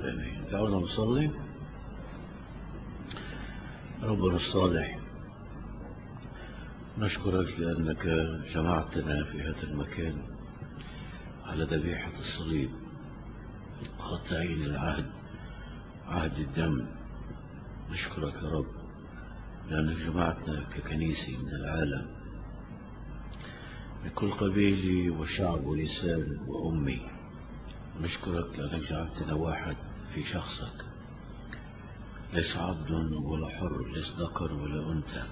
آمين. دعونا نصلي. ربنا الصالح، نشكرك لأنك جمعتنا في هذا المكان على ذبيحة الصليب، قاطعين العهد، عهد الدم. نشكرك يا رب لأنك جمعتنا ككنيسة من العالم، من كل قبيلة وشعب ولسان وأمي. نشكرك لأنك جعلتنا واحد في شخصك، ليس عبد ولا حر، ليس ذكر ولا أنثى،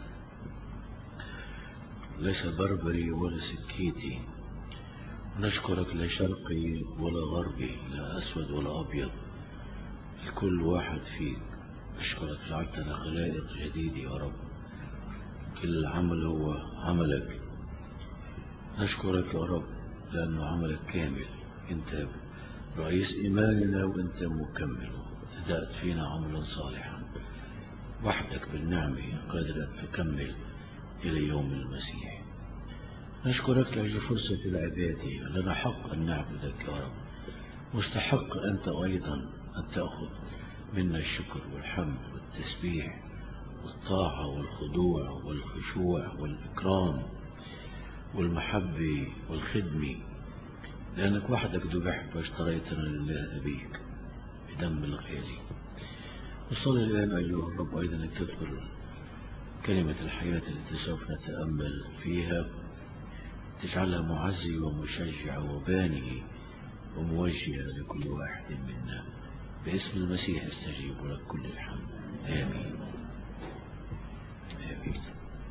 ليس بربري ولا سكيتي. نشكرك لا شرقي ولا غربي، لا أسود ولا أبيض، الكل واحد فيك. نشكرك جعلتنا خلائق جديدة يا رب، كل عمل هو عملك. نشكرك يا رب لأنه عملك كامل، أنت رئيس إيماننا وأنت مكمل. بدأت فينا عملا صالحا وحدك بالنعمة قادر أن تكمل إلى يوم المسيح. نشكرك لأجل فرصة العبادة، لنا حق أن نعبدك يا رب، مستحق أنت أيضا أن تأخذ منا الشكر والحمد والتسبيح والطاعة والخضوع والخشوع والإكرام والمحبة والخدمة، لأنك وحدك ذبحت واشتريتنا لله أبيك بدم الغالي. وصلي الآن أيها الرب أيضا أن تدخل كلمة الحياة التي سوف نتأمل فيها، تجعلها معزية ومشجعة وبانية وموجهة لكل واحد منا. باسم المسيح استجيب لك كل الحمد. آمين آمين.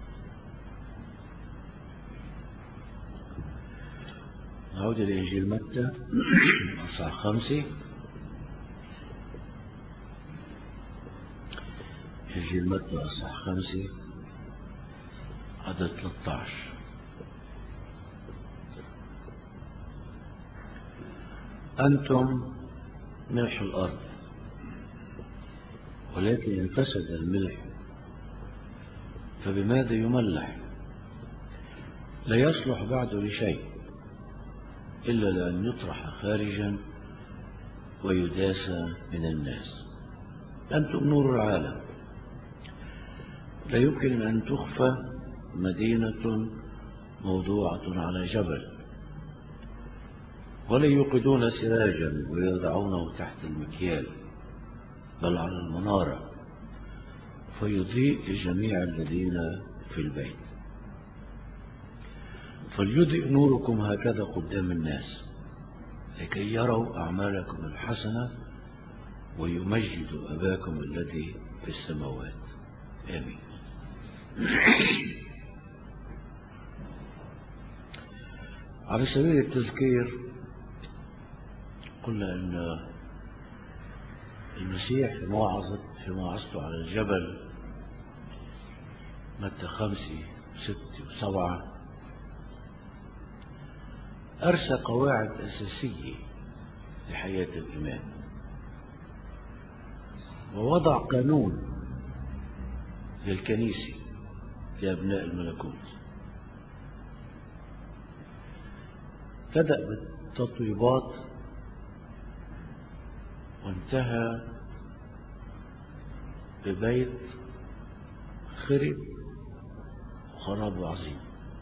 نعود إلى إنجيل متى أصحاح 5. إنجيل متى أصحاح 5 عدد 13. أنتم ملح الأرض، ولكن إن فسد الملح فبماذا يملح؟ لا يصلح بعد لشيء إلا لأن يطرح خارجا ويداس من الناس. أنتم نور العالم. لا يمكن أن تخفى مدينة موضوعة على جبل، ولا يوقدون سراجا ويضعونه تحت المكيال، بل على المنارة فيضيء لجميع الذين في البيت. فليضئ نوركم هكذا قدام الناس لكي يروا أعمالكم الحسنة ويمجدوا أباكم الذي في السماوات. آمين. على سبيل التذكير، قلنا أن المسيح في موعظته على الجبل متى 5 و6 و7 أرسى قواعد أساسية لحياة الإيمان، ووضع قانون للكنيسة لأبناء الملكوت. بدأ بالتطويبات وانتهى ببيت خرب وخراب عظيم.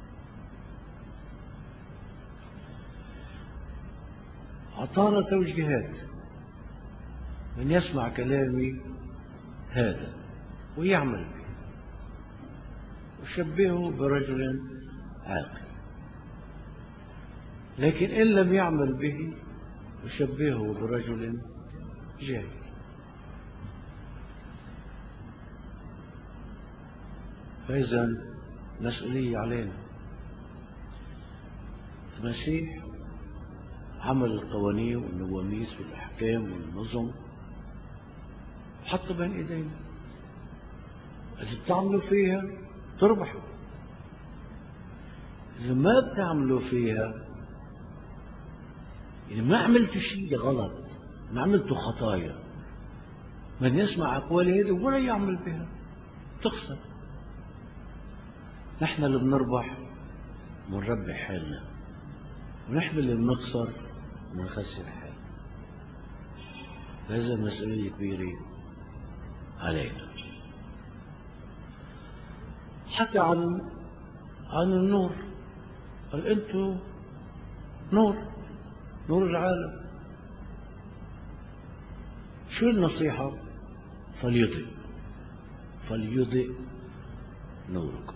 أعطانا توجيهات: من يسمع كلامي هذا ويعمل به وشبهه برجل عاقل، لكن إن لم يعمل به وشبهه برجل جاهل. فإذا مسؤولية علينا. المسيح عمل القوانين والنواميس والأحكام والنظم وحط بين إيدينا، إذا بتعملوا فيها تربحوا، إذا ما بتعملوا فيها، يعني ما عملت شيء غلط، ما عملت خطايا، من يسمع أقوال هذه ولا يعمل بها تخسر. نحن اللي بنربح ونربح حالنا، ونحن اللي بنخسر ونخسر حالنا. هذا مسؤولية كبيرة علينا. حكى عن النور، قال أنتم نور العالم. شو النصيحة؟ فليضئ نوركم.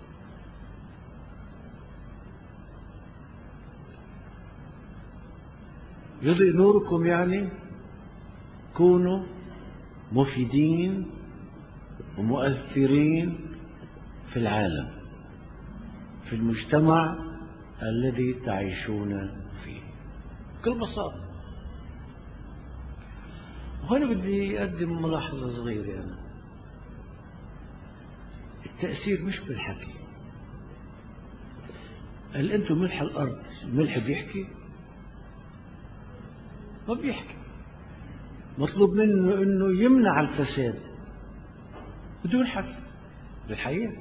يضئ نوركم يعني كونوا مفيدين ومؤثرين في العالم، في المجتمع الذي تعيشون فيه، بكل بساطة. وهنا بدي أقدم ملاحظة صغيرة. أنا التأثير مش بالحكي. هل أنتم ملح الأرض؟ الملح بيحكي؟ ما بيحكي. مطلوب منه أنه يمنع الفساد بدون حكي. بالحقيقة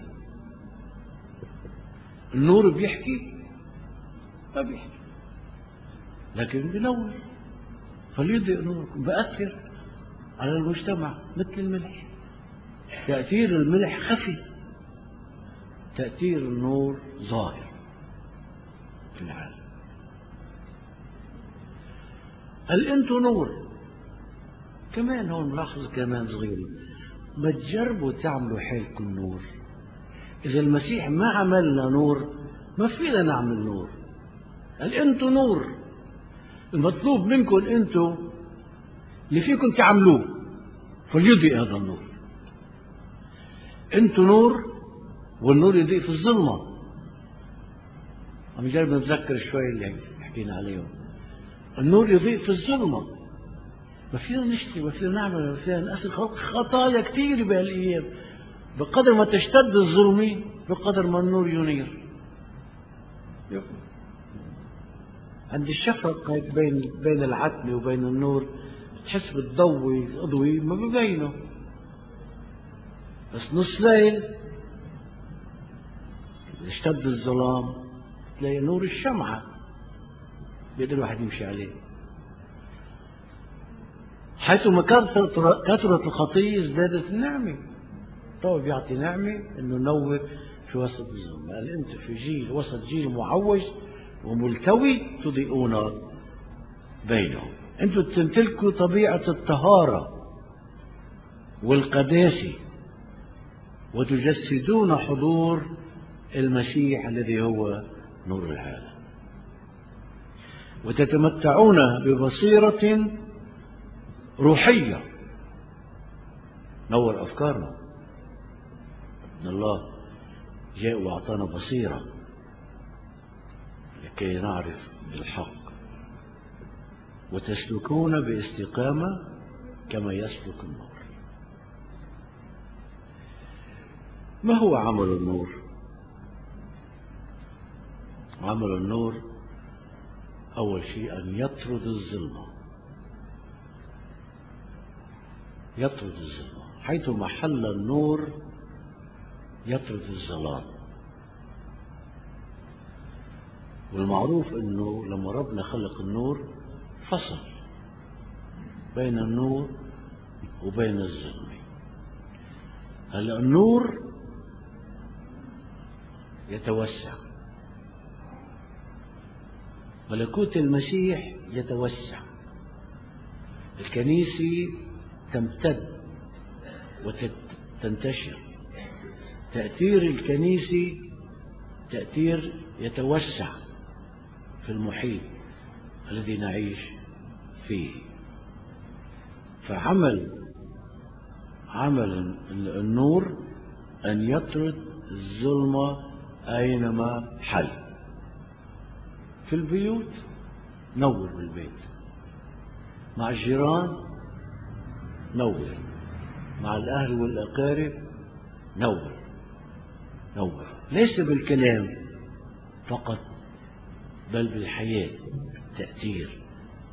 النور بيحكي؟ ما بيحكي، لكن بينور. فليضئ نوركم، بأثر على المجتمع مثل الملح. تأثير الملح خفي، تأثير النور ظاهر في العالم. هل أنتم نور؟ كمان هون ملاحظة كمان صغيرة، ما تجربوا تعملوا حالكم نور. إذا المسيح ما عملنا نور ما فينا نعمل نور. هل أنتم نور؟ المطلوب منكم أنتم اللي فيكم تعملوه، فليضيء هذا النور. أنتم نور، والنور يضيء في الظلمة. عم نجرب نتذكر شوي اللي حكينا عليهم. النور يضيء في الظلمة. ما فينا نشتري، ما فينا نعمل، ما فينا نأثر. خطايا كثيرة بهالأيام. بقدر ما تشتد الظلمة بقدر ما النور ينير. عند الشفق هيك بين العتمة وبين النور بتحس بالضوء أضوي ما ببينه، بس نص ليل اشتد الظلام تلاقي نور الشمعة بيقدر الواحد يمشي عليه. حيثما كثرت الخطية ازدادت النعمة. طبعا بيعطي نعمة انه نور في وسط الظلم. قال انت في جيل وسط جيل معوج وملتوي تضيئون بينهم. انتم تمتلكوا طبيعة الطهارة والقداسة وتجسدون حضور المسيح الذي هو نور العالم، وتتمتعون ببصيرة روحية. نور أفكارنا. إن الله جاء وأعطانا بصيرة لكي نعرف بالحق، وتسلكون باستقامة كما يسلك النور. ما هو عمل النور؟ عمل النور أول شيء أن يطرد الظلمة. يطرد الظلمة. حيث محل النور يطرد الظلام. والمعروف أنه لما ربنا خلق النور فصل بين النور وبين الظلمة. هلا النور يتوسع، ملكوت المسيح يتوسع، الكنيسة تمتد وتنتشر، تأثير الكنيسة تأثير يتوسع في المحيط الذي نعيش فيه. فعمل النور أن يطرد الظلمة أينما حل. في البيوت نور بالبيت، مع الجيران نور، مع الأهل والأقارب نور. ليس بالكلام فقط بل بالحياة تأثير.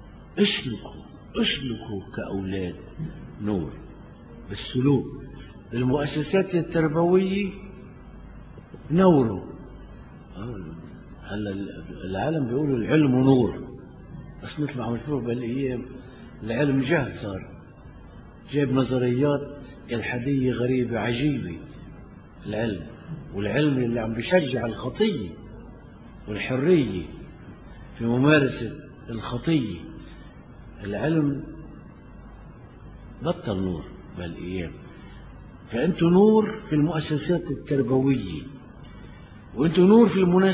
اسلكوا كأولاد نور بالسلوك. المؤسسات التربوية نوروا. هلا العالم بيقولوا العلم نور، بس مثل ما عم نشوف بهالايام العلم جهل صار. جايب نظريات إلحادية غريبة عجيبة. العلم، والعلم اللي عم بيشجع الخطية والحرية في ممارسة الخطية. العلم بطل نور بهالأيام. فأنتوا نور في المؤسسات التربوية، وأنتوا نور في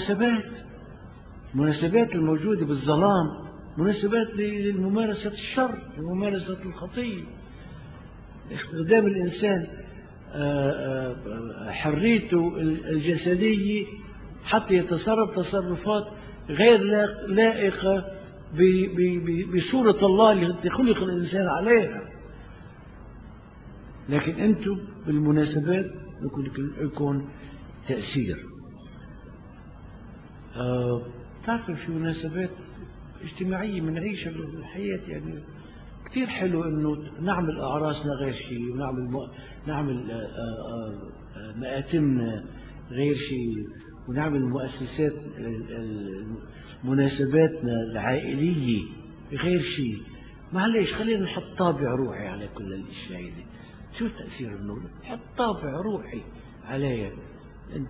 المناسبات الموجودة بالظلام، مناسبات لممارسة الشر، لممارسة الخطية، استخدام الإنسان حريته الجسدية حتى يتصرف تصرفات غير لائقة بصورة الله التي خلق الإنسان عليها. لكن أنتم بالمناسبات يكون تأثير. تعرفوا في مناسبات اجتماعية بنعيشها بالحياة، يعني كتير حلو إنه نعمل أعراسنا غير شيء، ونعمل مآتمنا غير شيء، ونعمل مؤسسات مناسباتنا العائلية غير شيء. معليش خلينا نحط طابع روحي على كل الأشياء دي. شو تأثير النور؟ حط طابع روحي عليها. أنت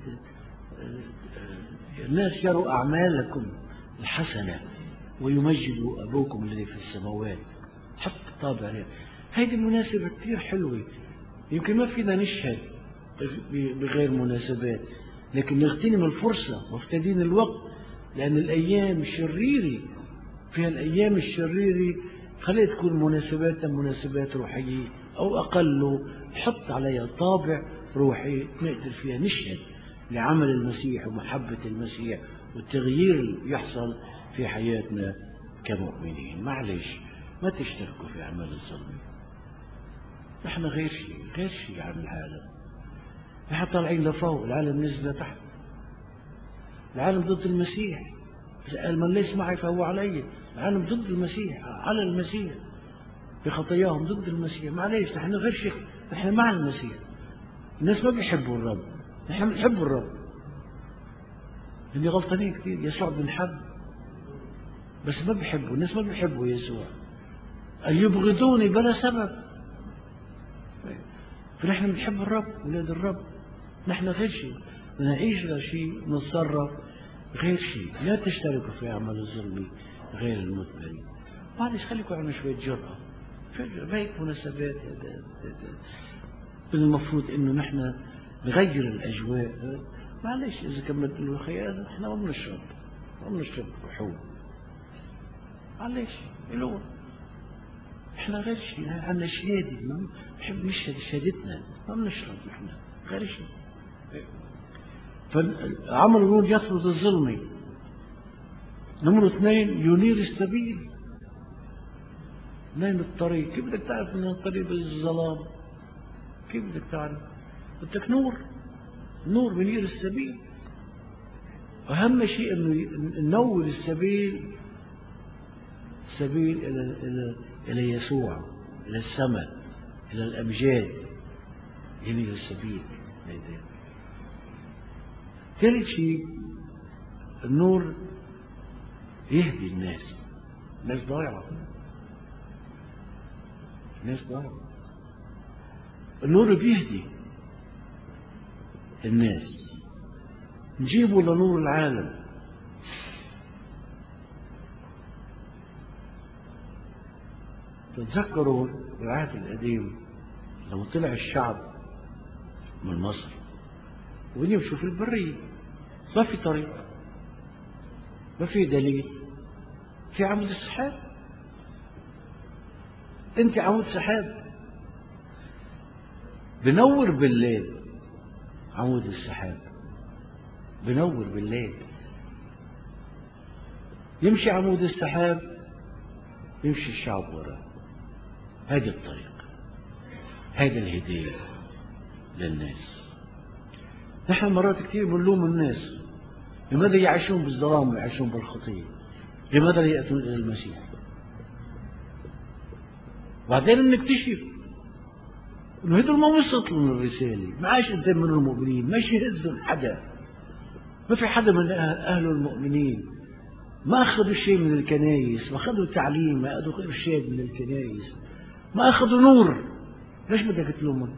الناس يروا أعمالكم الحسنة ويمجدوا أبوكم الذي في السماوات. حط طابع عليها. هذه مناسبة كتير حلوة، يمكن ما فينا نشهد بغير مناسبات، لكن نغتنم الفرصة وافتدين الوقت، لأن الأيام الشريرة فيها الأيام الشريرة خليها تكون مناسبات روحية أو أقل، حط عليها طابع روحي نقدر فيها نشهد لعمل المسيح ومحبة المسيح والتغيير اللي يحصل في حياتنا كمؤمنين. معلش ما تشتركوا في أعمال الظلم. نحن غير شيء عن العالم. نحن طالعين لفوق، العالم نزل لتحت. العالم ضد المسيح، قال من ليس معي فهو علي. العالم ضد المسيح، على المسيح بخطاياهم، ضد المسيح. معليش نحن غير شيء، نحن مع المسيح. الناس ما بيحبوا الرب، نحن بنحب الرب. اللي غلطانين كثير. يسوع بنحب بس ما بيحبوا، الناس ما بيحبوا يسوع، أن يبغضوني بلا سبب. فنحن بنحب الرب، ولاد الرب. نحن غير شيء، نعيش غير شيء، نتصرف غير شيء. لا تشتركوا في أعمال الظلم غير المثمرين. معلش خليكم عنا شوية جرأة في هيك مناسبات. المفروض إنه نحن نغير الأجواء. معلش إذا كملت له خيال إحنا ما بنشرب كحول. معلش إلو إحنا غير شيء، عنا شهادة، نحب نشهد شهادتنا، ما بنشرب نحن غير شيء. فعمل النور يطرد الظلم. نمرة 2 ينير السبيل. منين الطريق؟ كيف بدك تعرف من الطريق بالظلام؟ كيف بدك تعرف؟ بدك نور بينير السبيل. أهم شيء إنه ننور السبيل إلى يسوع، إلى السماء، إلى الأمجاد. ينير السبيل. ثالث شيء النور يهدي الناس. الناس ضايعة. النور بيهدي الناس. نجيبه لنور العالم. تتذكروا العهد القديم لما طلع الشعب من مصر ويمشوا في البرية، ما في طريق، ما في دليل، في عمود السحاب. انت عمود سحاب بنور بالليل. عمود السحاب بنور بالليل. يمشي عمود السحاب، يمشي الشعب وراه. هذا الطريق، هذا الهدية للناس. نحن مرات كثير بنلوم الناس لماذا يعيشون بالظلام ويعيشون بالخطية، لماذا لا يأتون إلى المسيح. بعدين نكتشف إنه هدول ما وصلت لهم الرسالة، ما عاش قدام من المؤمنين، ما شهد لهم حدا، ما في حدا من أهل المؤمنين، ما أخذوا شيء من الكنائس، ما أخذوا تعليم، ما أخذوا إرشاد من الكنائس، ما أخذوا نور ليش بدك تلومهم؟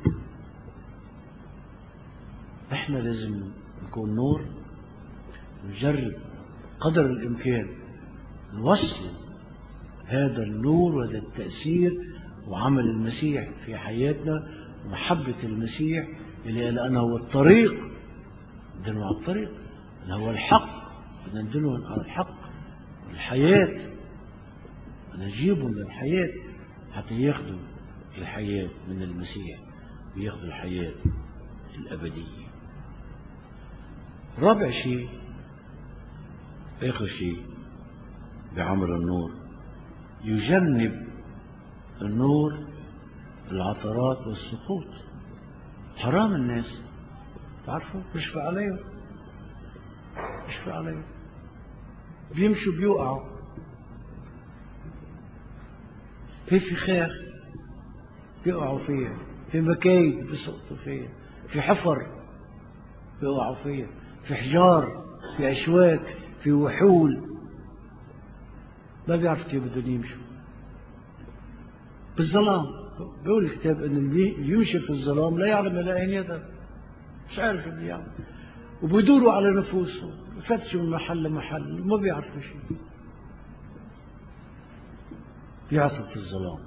احنا لازم نكون نور، نجرب قدر الإمكان نوصل هذا النور وهذا التأثير وعمل المسيح في حياتنا ومحبة المسيح اللي قال أنا هو الطريق، ندلهم على الطريق، أنا هو الحق، ندلهم على الحق والحياة، نجيبهم للحياة حتى ياخذوا الحياة من المسيح وياخذوا الحياة الأبدية. رابع شيء، آخر شيء بعمل النور، يجنب النور العثرات والسقوط. حرام الناس تعرفوا يشفى عليهم، يشفى عليهم، بيمشوا بيوقعوا في فخاخ بيقعوا فيها، في مكايد بيسقطوا فيها، في حفر بيقعوا فيها، في حجار، في أشواك، في وحول، ما بيعرف كيف بدهم يمشوا بالظلام. بيقول الكتاب ان اللي يمشي في الظلام لا يعلم الى اين يذهب، مش عارف اللي يعمل، وبيدوروا على نفوسهم، يفتشوا من محل لمحل، ما بيعرفوا شيء، بيعطوا في الظلام.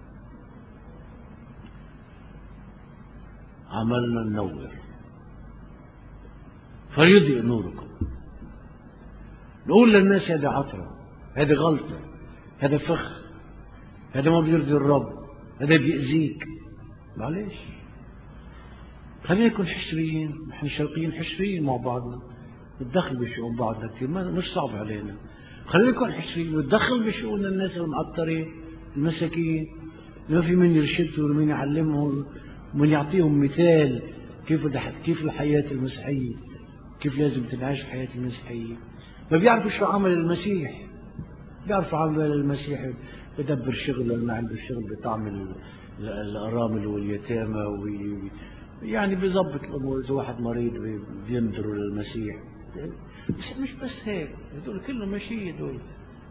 عملنا ننور فيضيء نوركم، نقول للناس هذا عثرة، هذا غلطة، هذا فخ، هذا ما بيرضي الرب، هذا بيأذيك، معلش خلينا نكون حشريين، نحن شرقيين حشريين مع بعضنا، نتدخل بشؤون بعضنا كثير، مش صعب علينا، خلينا نكون حشريين نتدخل بشؤون الناس المعطرين المساكين، ما في من يرشدهم ومن يعلمهم ومن يعطيهم مثال كيف الحياة المسيحية، كيف لازم تنعيش الحياة المسيحية. ما بيعرفوا شو عمل المسيح، بيعرفوا عمل المسيح، بدبر شغله، ما عنده شغل بتعمل الأرامل واليتامى يعني بيظبط الأمور، إذا واحد مريض بينذروا للمسيح، مش بس هيك، هذول كلهم ماشي، هذول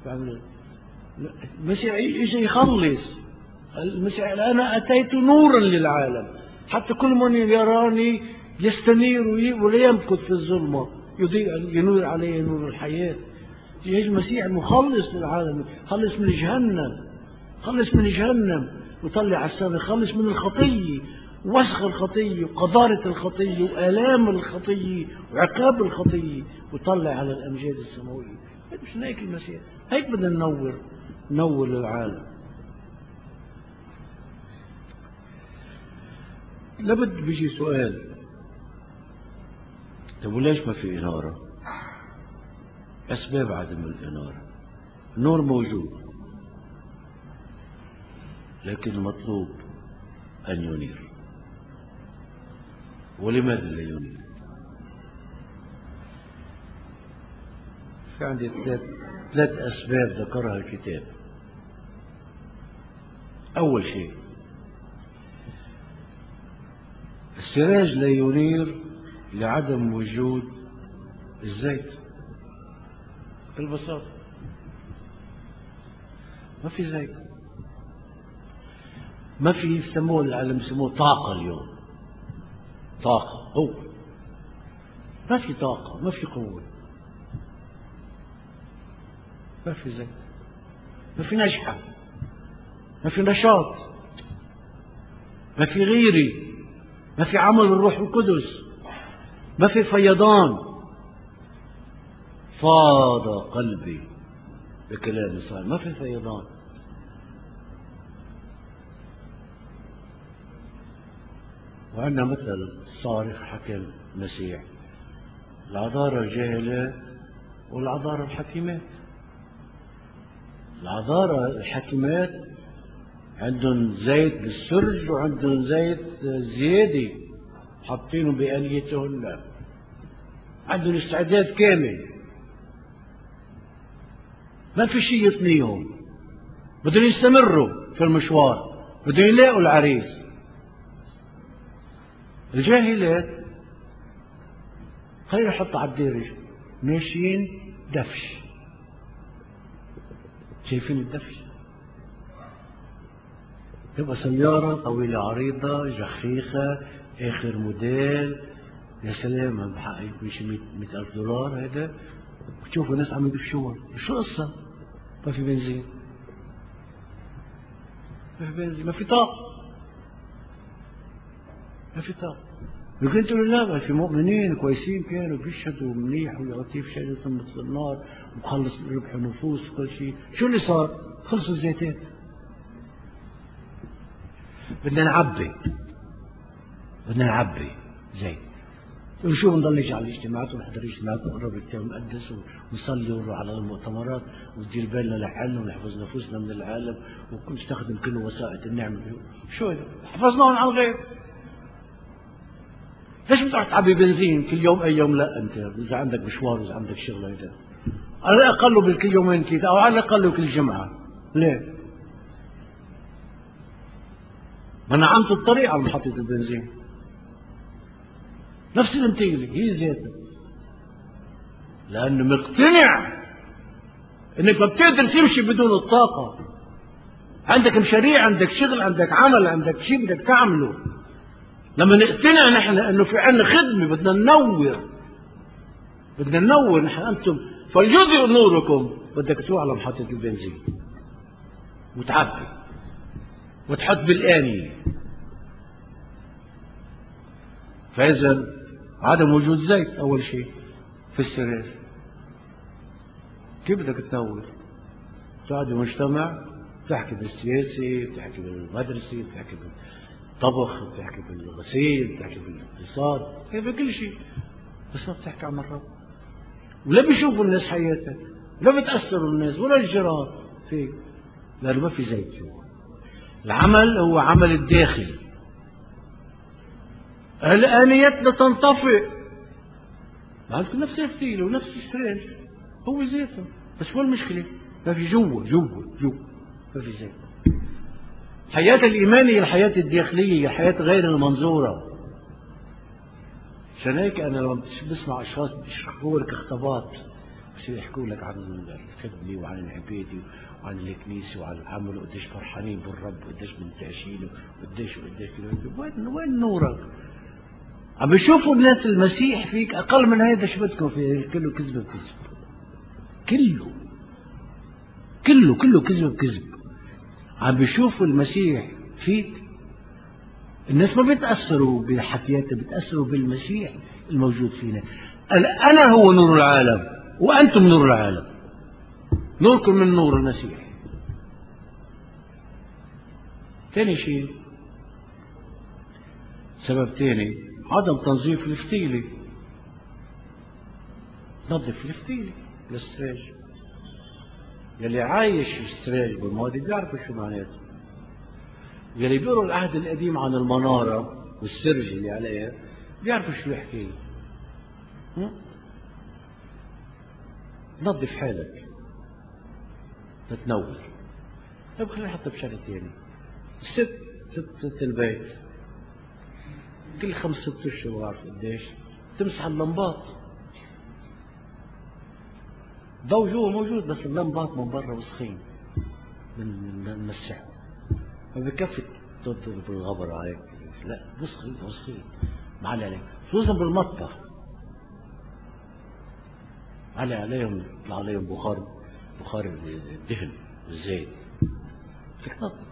المسيح اجى يخلص. المسيح أنا أتيت نورا للعالم حتى كل من يراني يستنير ولا يمكث في الظلمة، ينور عليه نور الحياة. يجي المسيح مخلص للعالم، خلص من جهنم، خلص من جهنم وطلع على السماء، خلص من الخطية، وسخ الخطية وقذارة الخطية وآلام الخطية وعقاب الخطية، وطلع على الأمجاد السماوية. مش هيك المسيح، هيك بدنا ننور للعالم. لابد بيجي سؤال، طب وليش ما في إنارة؟ أسباب عدم الإنارة، النور موجود لكن المطلوب أن ينير. ولماذا لا ينير؟ في عندي ثلاث أسباب ذكرها الكتاب. أول شيء، السراج لا ينير لعدم وجود الزيت، بالبساطة ما في زيت، ما في يسموه العالم يسموه طاقة. اليوم طاقة، هو ما في طاقة، ما في قوة، ما في زيت، ما في نجحة، ما في نشاط، ما في غيري، ما في عمل الروح القدس، ما في فيضان. فاض قلبي بكلام صالح، ما في فيضان. وعندنا مثل صارخ حكى المسيح، العذارى الجاهلات والعذارى الحكيمات. العذارى الحكيمات عندهم زيت بالسرج وعندهم زيت زيادة حاطينه بآليتهن، عندهم استعداد كامل، ما في شيء يثنيهم، بدهم يستمروا في المشوار، بدهم يلاقوا العريس. الجاهلات خلينا نحط على الديرج، ماشيين دفش، شايفين الدفش؟ تبقى سيارة طويلة عريضة جخيخة آخر موديل، يا سلام بحق يكون شي 100,000 دولار هذا، بتشوفوا ناس عم يدفشوها، شو القصة؟ ما في بنزين، ما في بنزين، ما في طاقة، ما في طاقة. يمكن تقولوا لا ما في مؤمنين كويسين كانوا بيشهدوا منيح ولطيف شهادة مثل النار ومخلص ربح نفوس وكل شيء، شو اللي صار؟ خلصوا الزيتات. بدنا نعبي زيت. وشو بنضلش على الاجتماعات ونحضر اجتماعات ونقرب الكتاب المقدس ونصلي ونروح على المؤتمرات وندير بالنا لحالنا ونحفظ نفوسنا من العالم ونستخدم كل وسائط النعمة. شو هذا؟ حفظناهم على الغير. ليش بتروح تعبي بنزين كل يوم أي يوم؟ لا أنت إذا عندك مشوار وإذا عندك شغلة هذا على الأقل بالكل يومين ثلاثة أو على الأقل كل جمعة. ليه؟ منعمت الطريق على محطة البنزين، نفس الانتيلة هي زيتها، لأنه مقتنع إنك ما بتقدر تمشي بدون الطاقة. عندك مشاريع، عندك شغل، عندك عمل، عندك شيء بدك تعمله. لما نقتنع نحن إنه في عنا خدمة بدنا ننور نحن. أنتم فليضئ نوركم، بدك تروح على محطة البنزين وتعبي وتحط بالآنية. فإذا عدم وجود زيت أول شيء في السرير، كيف بدك تنور؟ تقعد بمجتمع بتحكي بالسياسة، بتحكي بالمدرسة، بتحكي بالطبخ، بتحكي بالغسيل، بتحكي بالاقتصاد، بكل شيء، بس ما بتحكي عن الرب. ولا بيشوفوا الناس حياتك، لا بتأثروا الناس ولا الجيران فيك، لأنه ما في زيت جوا. العمل هو عمل الداخل. الآنيتنا تنطفئ، معك نفس الفتيلة ونفس السرير هو زيته، بس هو المشكلة ما في جوا ما في زيت. الحياة الإيمانية الحياة الداخلية، الحياة غير المنظورة. عشان هيك أنا لما بسمع أشخاص بيشرحوا لك اختبارات، بصير يحكوا لك عن الخدمة وعن العبادة وعن الكنيسة وعن العمل وقديش فرحانين بالرب وقديش منتعشين وقديش وين نورك؟ عم بيشوفوا الناس المسيح فيك أقل من هذا، شو بدكم فيه؟ كله كذب بكذب، كله كذب بكذب. عم بيشوفوا المسيح فيك. الناس ما بيتأثروا بحكياتها، بيتأثروا بالمسيح الموجود فينا. أنا هو نور العالم وأنتم نور العالم، نوركم من نور المسيح. ثاني شيء، سبب ثاني، عدم تنظيف الفتيلة. نظف الفتيلة الستريج. يلي عايش في الستريج بالماضي بيعرفوا شو معناته. يلي بيقروا العهد القديم عن المنارة والسرج اللي عليها بيعرفوا شو يحكي. نظف حالك تتنور. طيب خلينا نحطها بشغلة ثانية. ست البيت كل 5-6 أشهر بعرف قديش تمسح اللمبات. ضوء جوا موجود بس اللمبات من برا وسخين، بنمسحهم. ما بكفي تضرب بالغبر عليك، لا وسخين معلي عليك، خصوصا بالمطبخ علي عليهم، يطلع عليهم بخار الدهن والزيت. فيك نظف.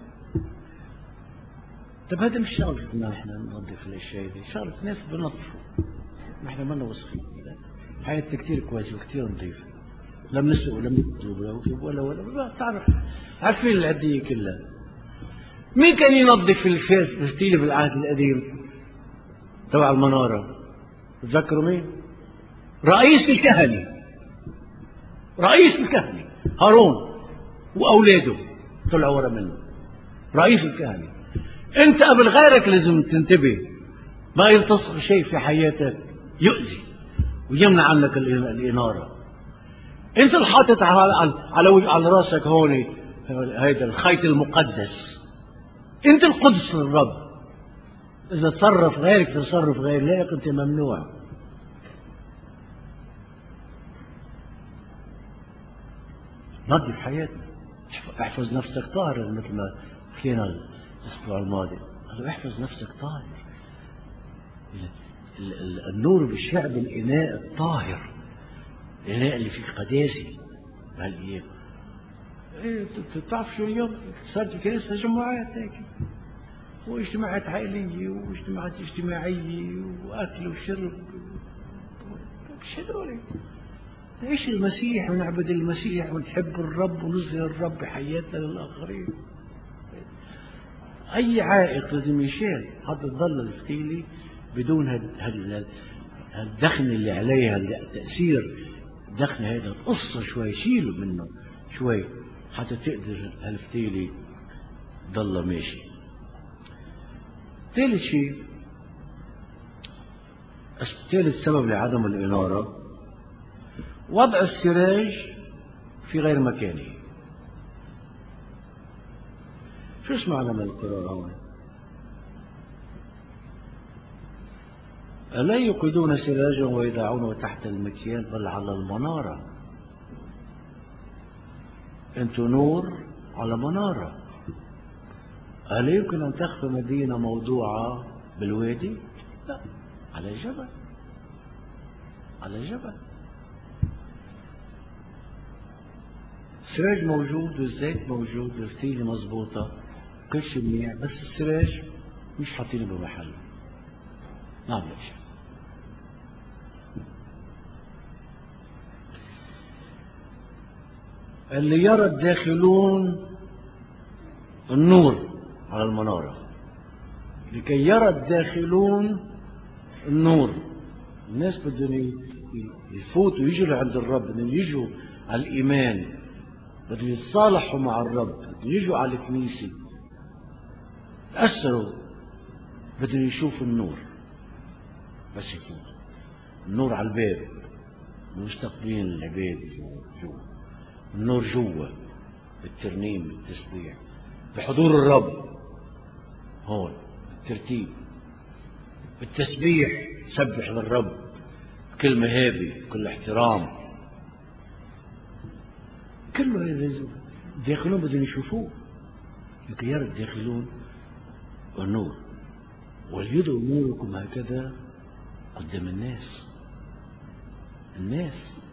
طيب هذا مش شغلتنا نحن ننظف الاشياء دي، شغلة ناس بنظفوا، نحن منا وسخين. حياتنا كثير كويسة وكثير نظيفة، لم نسوق ولم نكتب ولا تعرف، عارفين العدية كلها. مين كان ينظف الفتيلة بالعهد القديم تبع المنارة؟ تذكروا مين؟ رئيس الكهنة هارون وأولاده طلعوا ورا منه. رئيس الكهنة. أنت قبل غيرك لازم تنتبه، ما يلتصق شيء في حياتك يؤذي ويمنع عنك الإنارة. أنت اللي حاطط على راسك هون هيدا الخيط المقدس، أنت القدس للرب. إذا تصرف غيرك تصرف غير لك أنت ممنوع. نظف حياتنا، احفظ نفسك طاهرا مثل ما حكينا الأسبوع الماضي، قال له احفظ نفسك طاهر. النور بالشعب الإناء الطاهر، الإناء اللي فيه قداسة بهالأيام. بتعرف شو اليوم صارت الكنيسة تجمعات هيك، واجتماعات عائلية واجتماعات اجتماعية وأكل وشرب. شو هذول؟ نعيش المسيح ونعبد المسيح ونحب الرب ونظهر الرب بحياتنا للآخرين. أي عائق لازم يشيل حتى تضل الفتيلة بدون هالدخن اللي عليها، التأثير الدخن هذا قصة شوي، شيله منه شوي حتى تقدر هالفتيلة تضل ماشي. ثالث شيء، ثالث سبب لعدم الإنارة، وضع السراج في غير مكانه. شو اسمعنا من القراءة هون؟ ألا يوقدون سراجا ويضعونه تحت المكيال بل على المنارة. أنتم نور على منارة. ألا يمكن أن تخفى مدينة موضوعة بالوادي؟ لا، على جبل، على جبل. السراج موجود والزيت موجود والفتيلة مضبوطة، كل شيء منيح، بس السراج مش حاطينه بمحله، ما عم شيء. اللي يرى الداخلون النور على المنارة، لكي يرى الداخلون النور. الناس بدهم يفوتوا يجوا عند الرب، بدهم يجوا على الإيمان، بدهم يتصالحوا مع الرب، بدهم يجوا على الكنيسة، تأثروا، بدهم يشوفوا النور. بس يكون النور على الباب، مستقبلين العباد جوا، النور جوا بالترنيم بالتسبيح بحضور الرب، هون بالترتيب بالتسبيح، سبح للرب بكل مهابة بكل احترام. كله هذا الداخلون بدهم يشوفوه، لكي يرى الداخلون النور. وليضئوا نوركم هكذا قدام الناس. الناس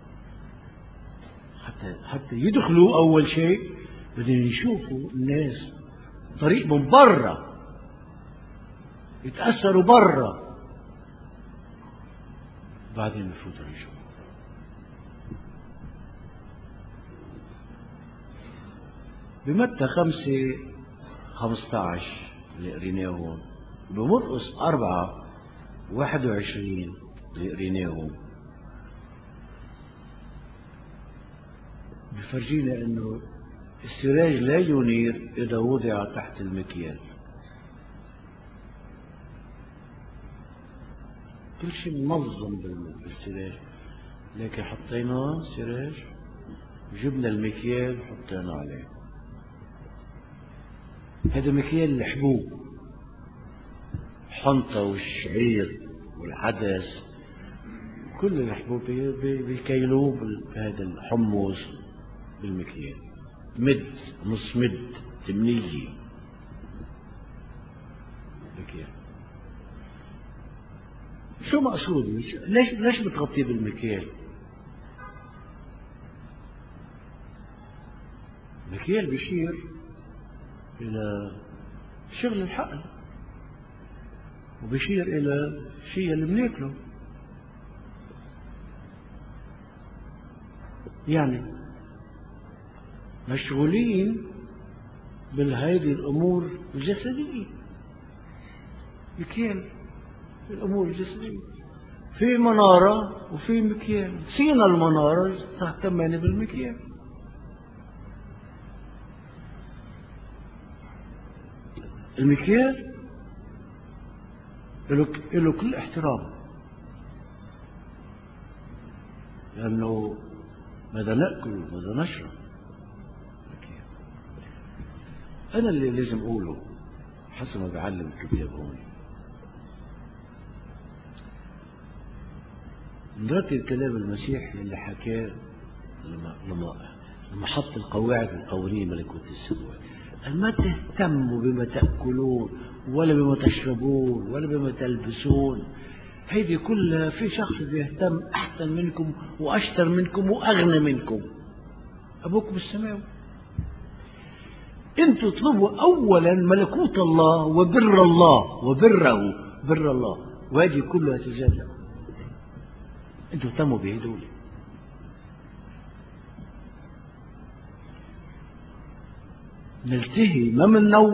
حتى يدخلوا أول شيء بدهم يشوفوا الناس طريق من برا، يتأثروا برا، بعدين يفوتوا يشوفوا. بمتى 5:15 اللي قريناه هون، بمرقس 4:21 اللي قريناه هون، بفرجينا انه السراج لا ينير اذا وضع تحت المكيال. كل شيء منظم بالسراج، لكن حطينا سراج وجبنا المكيال وحطينا عليه. هذا مكيال الحبوب، حنطة والشعير والعدس، كل الحبوب بيكيلوه بهذا الحمص بالمكيال، مد نص مد 8 مكيال. شو مقصود؟ ليش بتغطيه بالمكيال؟ المكيال بيشير إلى شغل الحقل، وبيشير إلى شيء اللي بناكله. يعني مشغولين بهذه الأمور الجسدية، مكيال في الأمور الجسدية، في منارة وفي مكيال. سينا المنارة تهتمين بالمكيال. المكيال له كل احترام، لأنه ماذا نأكل وماذا نشرب. أنا اللي لازم أقوله حسب ما بعلم الكتاب هون، نرتب كلام المسيح اللي حكاه لما حط القواعد القوانين ملكوت السماوات. ما تهتموا بما تأكلون ولا بما تشربون ولا بما تلبسون. هيدي كلها في شخص بيهتم أحسن منكم وأشطر منكم وأغنى منكم، أبوكم السماوي. أنتوا اطلبوا أولا ملكوت الله وبر الله وبره، بر الله، وهذه كلها تزاد لكم. أنتوا اهتموا بهدول. نلتهي ما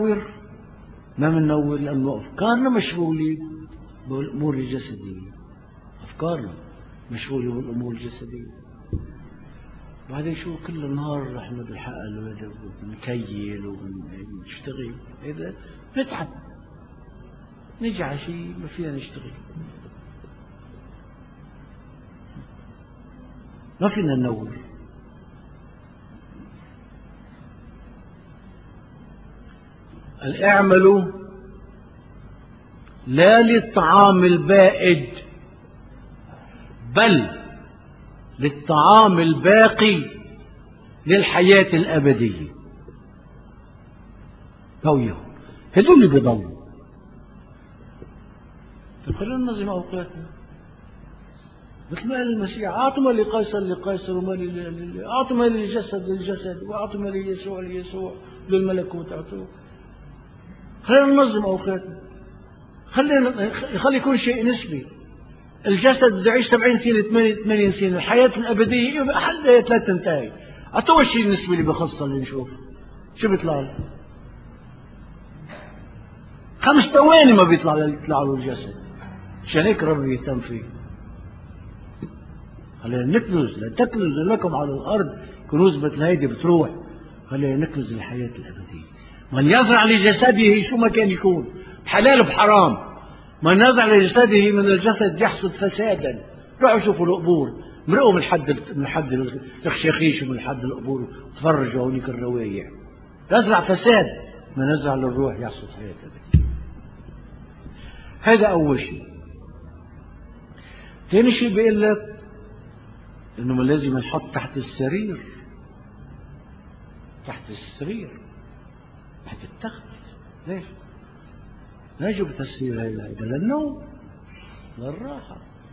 مننور لأنه أفكارنا مشغولة بالأمور الجسدية، أفكارنا مشغولة بالأمور الجسدية. بعدين شو كل النهار احنا بالحقل ونكيل ونشتغل، إذا نتعب نجي على شيء ما فينا نشتغل، ما فينا ننور. اعملوا لا للطعام البائد بل للطعام الباقي للحياة الأبدية. هدول اللي بيضلوا. خلينا ننظم أوقاتنا مثل ما قال المسيح: أعطوا ما لقيصر لقيصر وما أعطوا ما للجسد للجسد وأعطوا ما ليسوع ليسوع، للملكوت أعطوه. خلينا ننظم أوقاتنا، خلي يكون شيء نسبي. الجسد بده يعيش 70 سنة 80 سنة، الحياة الأبدية حدها 3 تنتهي. أعطوه الشيء النسبي اللي بخصه اللي نشوف شو بيطلع له. 5 ثواني ما بيطلع له الجسد، عشان هيك ربي يهتم فيه. خلينا نكنز، لا تكنز لكم على الأرض كنوز مثل هيدي بتروح. خلينا نكنز الحياة الأبدية. من يزرع لجسده شو ما كان يكون، بحلال بحرام، من يزرع لجسده من الجسد يحصد فسادا. روحوا شوفوا القبور، مرقوا من حد الخشاخيش ومن حد القبور، تفرجوا هونيك الروايع. يزرع فساد، من يزرع للروح يحصد حياة أبدية. هذا أول شيء. ثاني شيء بيقول لك إنه ما لازم نحط تحت السرير، تحت السرير، تحت التخت. ليش؟ لا جبت السرير هذا للنوم للراحة.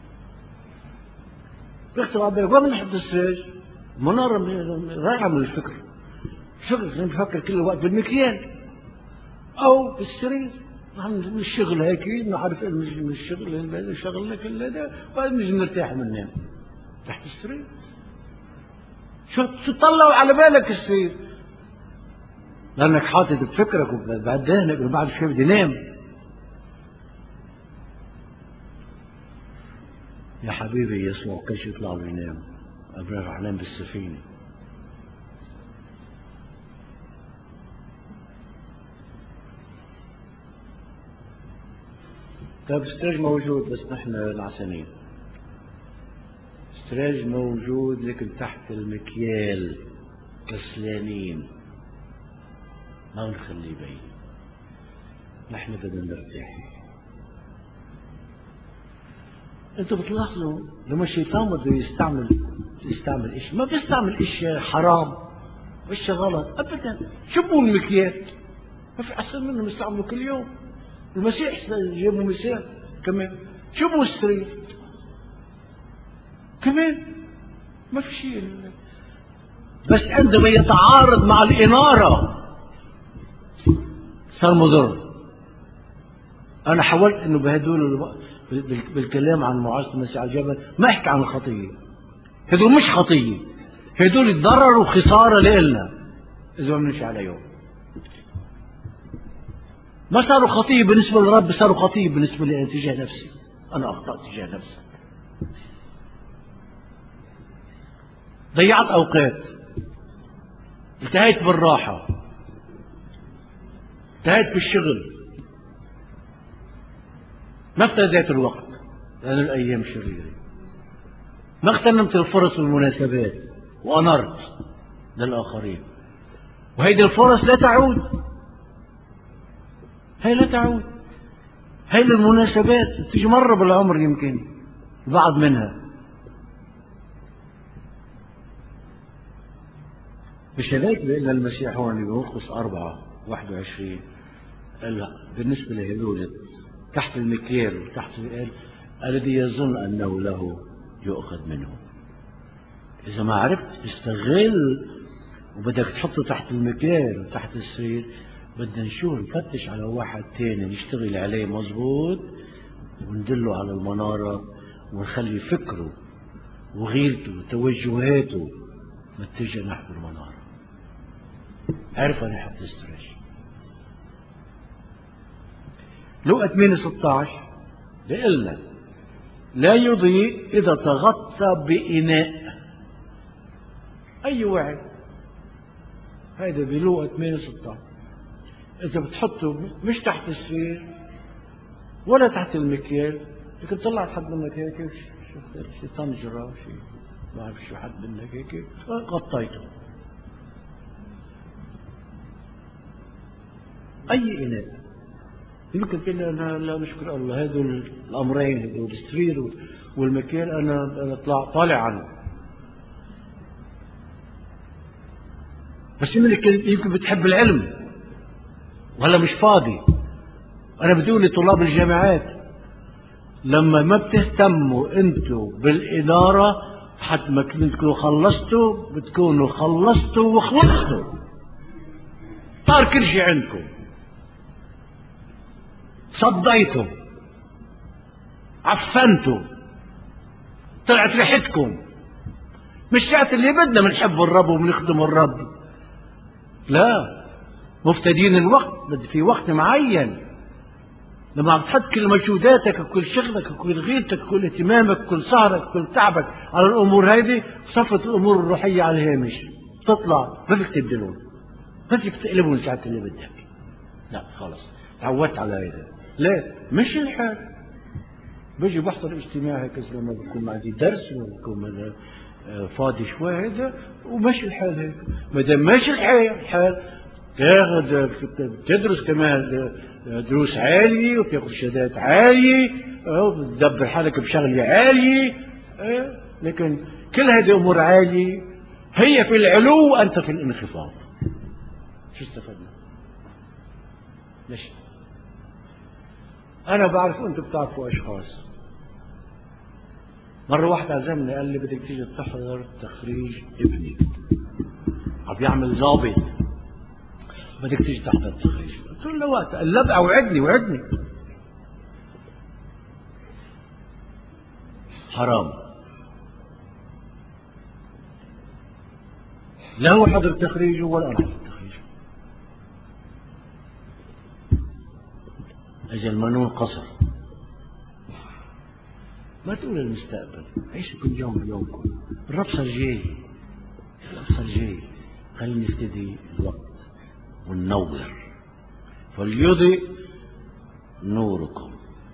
بيخترع عبالك وين نحط السرير؟ منارة رايحة من الفكر. نفكر كل الوقت بالمكيال أو بالسرير. من الشغل هيك نعرف من الشغل هذا شغلنا كل هذا، وبعدين نجي نرتاح وننام تحت السرير. شو طلعوا على بالك السرير؟ لأنك حاطط بفكرك وبعد ذهنك وبعد شوي بدي نام. يا حبيبي يسوع كيف يطلع وينام؟ قبل راح انام بالسفينة. طيب السراج موجود بس نحن العسانين. السراج موجود لكن تحت المكيال كسلانين، ما نخليه بعيد. نحن بدنا نرتاح. انتوا بتلاحظوا لما الشيطان بده يستعمل اشي، ما بيستعمل اشياء حرام واشياء غلط ابدا. شوفوا المكيال، ما في احسن منه بيستعملوا كل يوم. المسيح جابوا مثال كمان. شوفوا السرير كمان ما في شيء، بس عندما يتعارض مع الإنارة صار مضر. أنا حاولت إنه بهدول بالكلام عن معاصرة المسيح على الجبل ما أحكي عن الخطية. هدول مش خطية، هدول ضرر وخسارة لإلنا إذا ما بنمشي عليهم. ما صاروا خطية بالنسبة للرب، صاروا خطية بالنسبة لي تجاه نفسي. أنا أخطأت تجاه نفسي، ضيعت أوقات، انتهيت بالراحة، انتهيت بالشغل، ما افتديت الوقت لأن الأيام شريرة، ما اغتنمت الفرص والمناسبات وأنرت للآخرين. وهيدي الفرص لا تعود، هي لا تعود. هي المناسبات تيجي مرة بالعمر يمكن بعض منها. مش هذاك بيقول المسيح هون بمرقس 4 21 قال لا بالنسبة لهذول تحت المكيال وتحت الذي يظن أنه له يؤخذ منه. إذا ما عرفت تستغل وبدك تحطه تحت المكيال وتحت السرير، بدنا نشوف نفتش على واحد تاني نشتغل عليه مظبوط وندله على المنارة ونخلي فكره وغيرته وتوجهاته متجه نحو المنارة. عرف أنا حتسترش. لقى 8:16 لقلنا لا يضيء إذا تغطى بإناء. أي وعي هذا بلوقا 8:16 إذا بتحطه مش تحت السرير ولا تحت المكيال، لكن طلعت حد منك هيك شي طنجرة شي ما بعرف شو حد منك هيك غطيته. أي إناء يمكن كنا أنا لا نشكر الله هذول الأمرين هذول السرير والمكيال أنا طالع عنه. بس يمكن بتحب العلم ولا مش فاضي. أنا بدي لطلاب الجامعات لما ما بتهتموا أنتوا بالإدارة حتى ما كنتوا خلصتوا بتكونوا خلصتوا وخلصتوا، صار كل شيء عندكم، صديتوا عفنتوا طلعت ريحتكم. مش ساعة اللي بدنا بنحب الرب وبنخدم الرب، لا، مفتدين الوقت. بدي في وقت معين لما عم تحط كل مجهوداتك وكل شغلك وكل غيرتك وكل اهتمامك وكل سهرك وكل تعبك على الامور هذه، صفت الامور الروحيه على الهامش تطلع ما فيك تبدلون، ما فيك تقلبون ساعة اللي بدك. لا خلص تعودت على هذا. لا مش الحال. بيجي بحضر اجتماع هيك لما بكون عندي درس وبكون فاضي شوي هذا وماشي الحال هيك. ما دام ماشي الحال تاخذ تدرس كمان دروس عالية وتاخذ شهادات عالية وتدبر حالك بشغلة عالية. لكن كل هذه أمور عالية هي في العلو وأنت في الانخفاض. شو استفدنا؟ ليش؟ أنا بعرف وأنتم بتعرفوا أشخاص. مرة واحد عزمني قال لي بدك تيجي تحضر تخريج ابني عم يعمل ضابط، بدك تيجي تحضر تخريج. قلت له وقت قال لا بقى وعدني حرام. لا هو حضر تخريجه ولا أنا حضر تخريجه. أجل المنون قصر. ما تقول المستقبل، عيشوا كل يوم بيومكم. الرب صار جاي، خلينا نفتدي الوقت وننور فليضئ نوركم.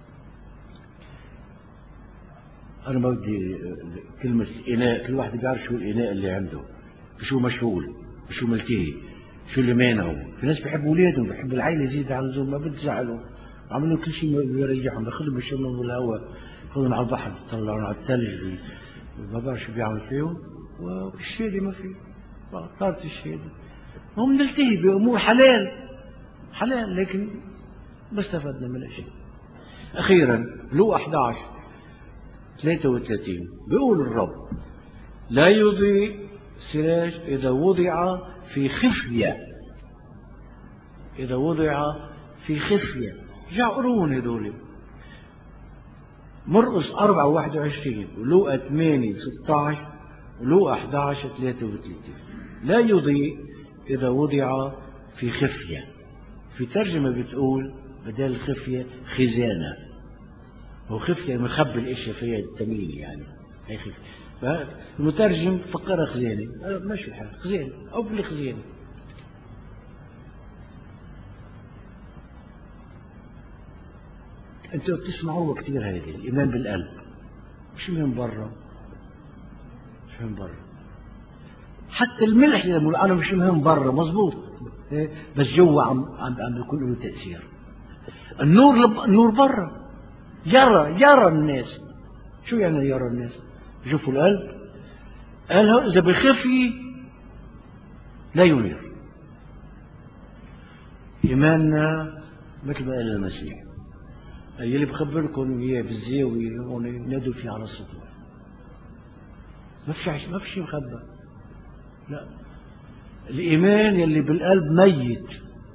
أنا ما بدي كلمة إناء، كل واحد بيعرف شو الإناء اللي عنده، شو مشغول، شو ملتهي، شو اللي مانعه. في ناس بيحبوا أولادهم، بيحبوا العائلة زيادة عن اللزوم، ما بتزعلوا، عملوا كل شيء بيريحهم، بياخذهم بيشمهم بالهواء، ياخذهم على البحر، يطلعون على الثلج، ما بعرف شو بيعمل فيهم. والشهادة ما في، صارت الشهادة. هم نلتهي بأمور حلال لكن ما استفدنا من شيء. أخيرا لوقا 11:33 بيقول الرب لا يضيء سراج إذا وضع في خفية. جعرون هذول. مرقس 4:21 ولوقا 8:16 ولوقا 11:33 لا يضيء إذا وضع في خفية. في ترجمة بتقول بدل الخفية خزانة، وخفية مخبي الاشياء فيها التمييز يعني هي خفية. فالمترجم فكرها خزانة، ماشي الحال خزانة أو بالخزانة. أنتوا بتسمعوه كثير هذه الإيمان بالقلب، مش من برا، حتى الملح يقول أنا مش مهم برا مظبوط، بس جوا عم بيكون له تأثير. النور برا يرى الناس. شو يعني يرى الناس؟ يشوفوا القلب. قال إذا بخفي لا ينير. إيماننا مثل ما قال المسيح، اللي بخبركم إياه بالزاوية هون نادوا فيه على السطوح. ما في شيء مخبى. لا، الإيمان يلي بالقلب ميت.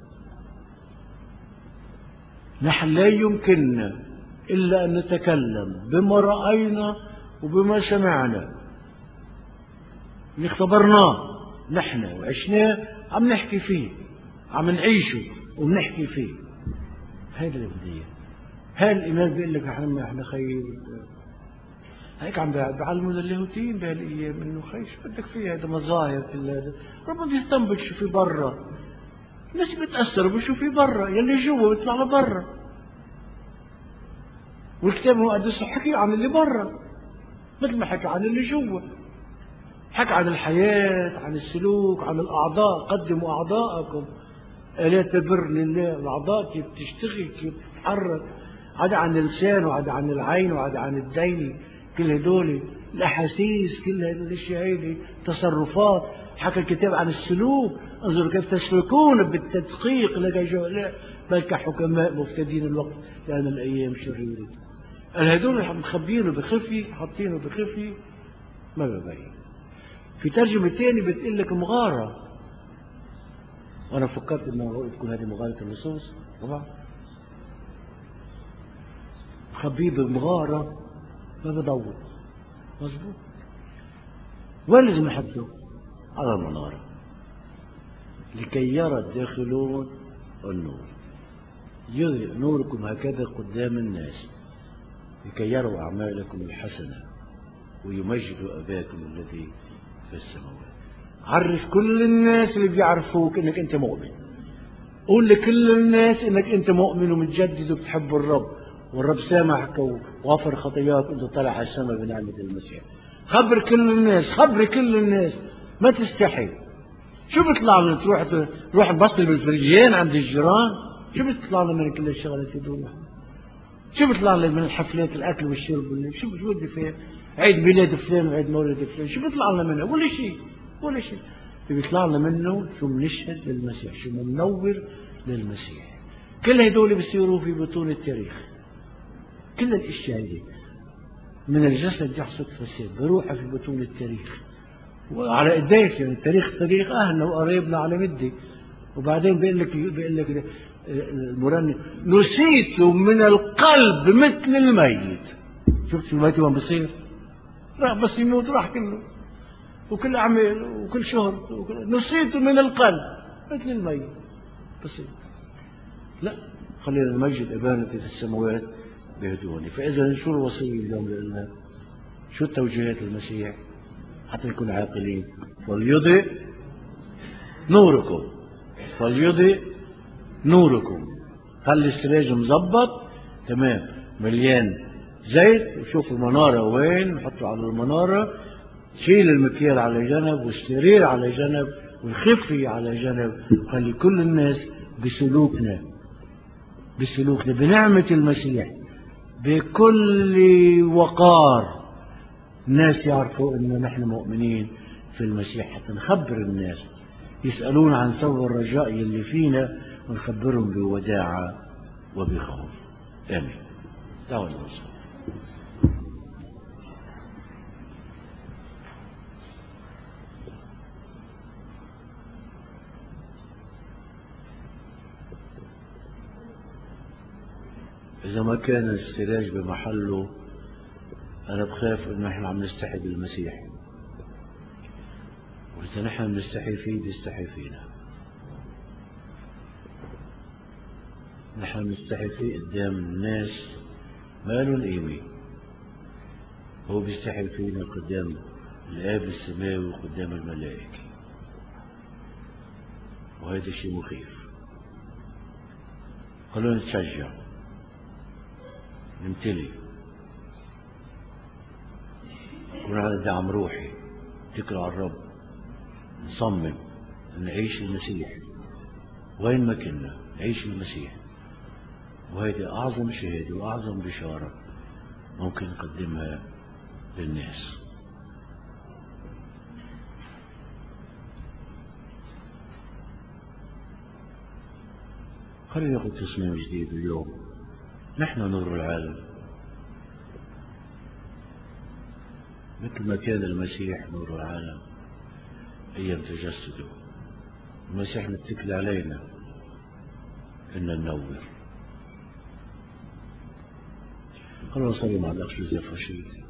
نحن لا يمكننا إلا أن نتكلم بما رأينا وبما سمعنا، اللي اختبرناه نحن وعشناه، عم نحكي فيه، عم نعيشه وبنحكي فيه. هذا اللي بدي اياه. هذا الإيمان بيقول لك احنا خير. هيك عم بيعلمونا اللاهوتيين بهالايام انه خير شو بدك فيه، هذا مظاهر كل هذا. ربنا بيهتم بشو في برا. الناس بتأثروا بشو في برا، يلي جوا بيطلع لبرا. والكتاب المقدس حكي عن اللي برا مثل ما حكى عن اللي جوا. حكى عن الحياة، عن السلوك، عن الأعضاء. قدموا أعضاءكم آلات البر لله. الأعضاء كيف تشتغل، كيف تتحرك. عدا عن اللسان، وعدا عن العين، وعدا عن الدين. كل هدول الأحاسيس، كل هذه الأشياء، هذه تصرفات. حكى الكتاب عن السلوك. انظروا كيف تسلكون بالتدقيق لك جهلاء بل كحكماء مفتدين الوقت لأن الأيام شريرة. هدول مخبينه بخفي، حاطينه بخفي، ما ببين. في ترجمة تاني بتقول لك مغارة. وأنا فكرت إنه تكون هذه مغارة اللصوص. طبعا مخبيه بمغارة ما بدور. مظبوط. وين لازم نحطه؟ على المنارة لكي يرى الداخلون النور. يضيء نوركم هكذا قدام الناس لكي يروا أعمالكم الحسنة ويمجدوا أباكم الذي في السماوات. عرف كل الناس اللي بيعرفوك انك انت مؤمن. قول لكل الناس انك انت مؤمن ومتجدد وبتحب الرب، والرب سامحك وغفر خطاياك وانت طالع على السماء بنعمة المسيح. خبر كل الناس، خبر كل الناس، ما تستحي. شو بيطلع لنا؟ تروح تبصل بالفرجين عند الجيران؟ شو بيطلع لنا من كل الشغلات هذول؟ شو بيطلع لنا من الحفلات الأكل والشرب؟ شو بدي فيها؟ عيد ميلاد فلان وعيد مولد فلان، شو بيطلع لنا منه؟ ولا شيء ولا شيء. اللي بيطلع لنا منه شو بنشهد للمسيح، شو بننور للمسيح. كل هدول بيصيروا في بطون التاريخ. كل الاشياء هذه من الجسد يحصد فساد بروحها في بطون التاريخ. وعلى ايديك يعني التاريخ طريق اهلنا وقرايبنا على مدي. وبعدين بيقول لك المرنم نسيت من القلب مثل الميت. شفت الميت وين بصير؟ راح بس يموت راح كله، وكل أعمال وكل شهر نسيت من القلب مثل الميت بصير. لا، خلينا نمجد أبانا في السماوات بهدوء. فإذا شو الوصية اليوم لنا؟ شو توجيهات المسيح حتى نكون عاقلين؟ فليضئ نوركم، فليضئ نوركم. خلي السراج مظبط تمام مليان زيت، وشوف المنارة وين، نحطه على المنارة. شيل المكيال على جنب والسرير على جنب والخفي على جنب. خلي كل الناس بسلوكنا بنعمة المسيح بكل وقار الناس يعرفوا أن نحن مؤمنين في المسيح، حتى نخبر الناس يسألون عن سبب الرجاء اللي فينا ونخبرهم بوداعة وبخوف. آمين. دعوة الرسول. إذا ما كان السراج بمحله أنا بخاف إن إحنا عم نستحي بالمسيح، وإذا نحن بنستحي فيه بيستحي فينا. نحن بنستحي فيه قدام الناس ما لهم قيمة، هو بيستحي فينا قدام الآب السماوي وقدام الملائكة، وهذا شيء مخيف. خلونا نتشجع، نمتلي، يكون على دعم روحي، اتكل على الرب، نصمم نعيش المسيح وين ما كنا، نعيش المسيح. وهذه أعظم شهادة وأعظم بشارة ممكن نقدمها للناس. خلينا ناخد تصميم جديد اليوم. نحن نور العالم، مثل ما كان المسيح نور العالم أيام تجسده. المسيح متكل علينا إن ننور. خلونا نصلي مع الأخ جوزيف رشيد.